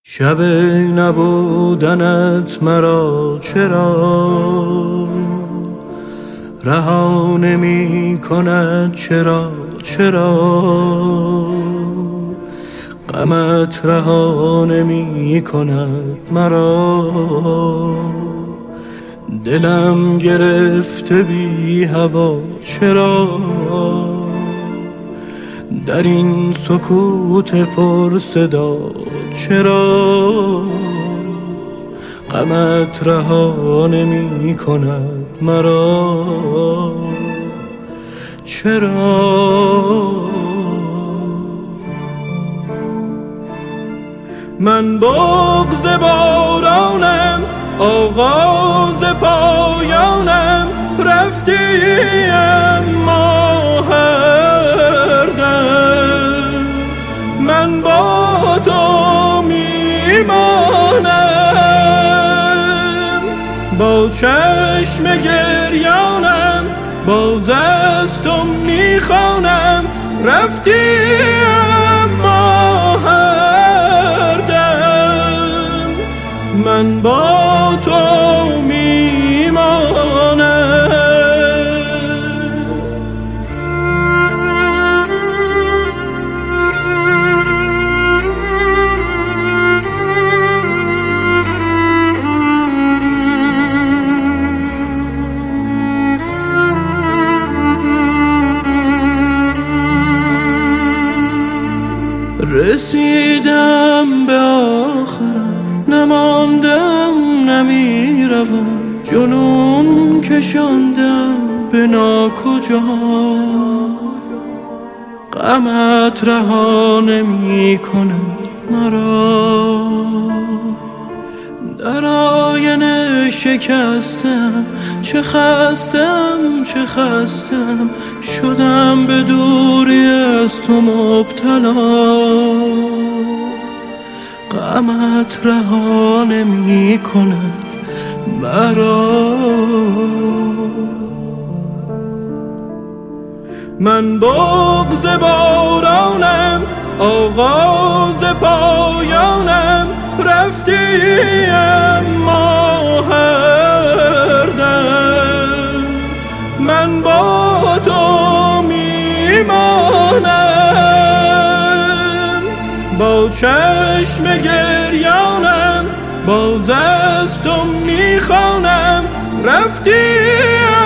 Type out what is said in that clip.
شب نبودنت مرا چرا رها نمی کند؟ چرا غمت رها نمی کند مرا؟ دلم گرفته بی هوا چرا در این سکوت پر صدا؟ چرا غمت رها نمی کند مرا؟ چرا من بغض بارانم، آغاز پایانم، رفتی اما هر دم من با تو میمانم. با چشم گریانم باز از تو میخوانم، رفتی اما هر دم من با تو میمانم. رسیدم به آخرم، نماندم نمیروم، جنون کشاندم به ناکجا. غمت رها نمی کند مرا، در آینه شکستم، چه خستم شدم به دوری از تو مبتلا. غمت رها نمی کند مرا. من بغض بارانم، آغاز پایانم، رفتی اما هر دم من با تو میمانم. با چشم گریانم باز از تو میخوانم، رفتی